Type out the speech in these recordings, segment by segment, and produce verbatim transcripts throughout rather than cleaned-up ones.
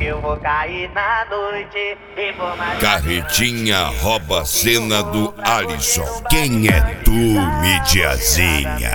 Eu vou cair na noite e vou mais. Carretinha rouba a cena do Alisson. Quem é tu, Midiazinha?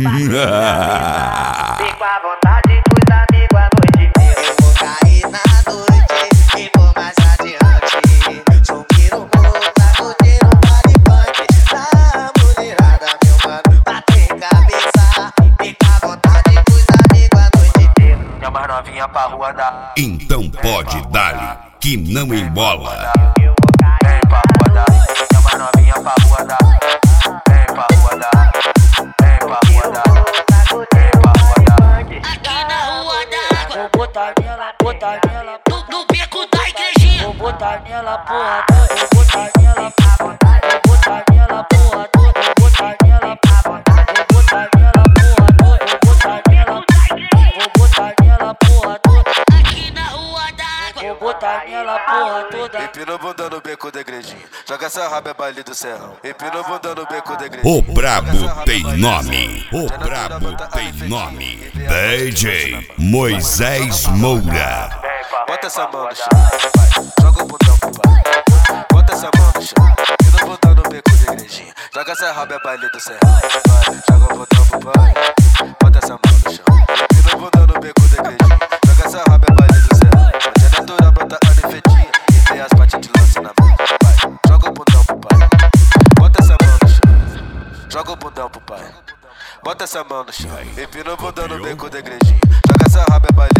Fico à vontade com os amigos à noite inteira. Eu vou cair na noite e vou mais adiante. Sumir o mundo, tá curtindo um baile funk. Na mulherada, meu mano, bater cabeça. Fico à vontade com os amigos à noite inteira. Minha mais novinha pra rua da. Então pode dar-lhe, que não embola. Eu vou cair Vem pra rua da. Minha mais novinha pra rua da. Vem pra rua da. Vem pra rua da. Vem pra rua da. Aqui na rua da água, Vou botar nela, botar nela, no, no beco da igrejinha. vou botar nela, porra toda, vou botar nela, vou botar nela, porra toda, vou botar nela, vou botar nela, porra toda, vou botar nela, vou botar nela, porra toda, Aqui na rua da água, vou botar nela, porra toda. Empina o bunda no beco da igrejinha. Joga essa raba, é baile do serrão. Empina o bunda no beco da igrejinha. O brabo tem nome. O brabo tem nome. D J Moisés Moura. Bota essa mão no chão, joga o bundão pro pai. Bota essa mão no chão, empina o bundão no beco da igrejinha. Joga essa raba, é baile do serrão. Vai, joga o bundão pro pai. Bota essa mão no chão, empina o bundão no beco da igrejinha. Joga essa raba, é baile do serrão. Onde é natural, bota a nefetinha. E vem as partes de lança na mão. Vai, joga o bundão pro pai. Bota essa mão no chão, joga o bundão pro pai. Bota essa mão no chão, empina o bundão no beco da igrejinha. Joga essa raba, é baile